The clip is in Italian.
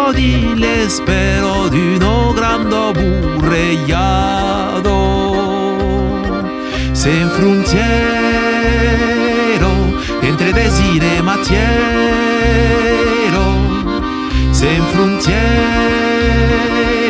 di l'espero di uno grande burreiato. Sen frontiero, entre desire matiero, sen frontiero.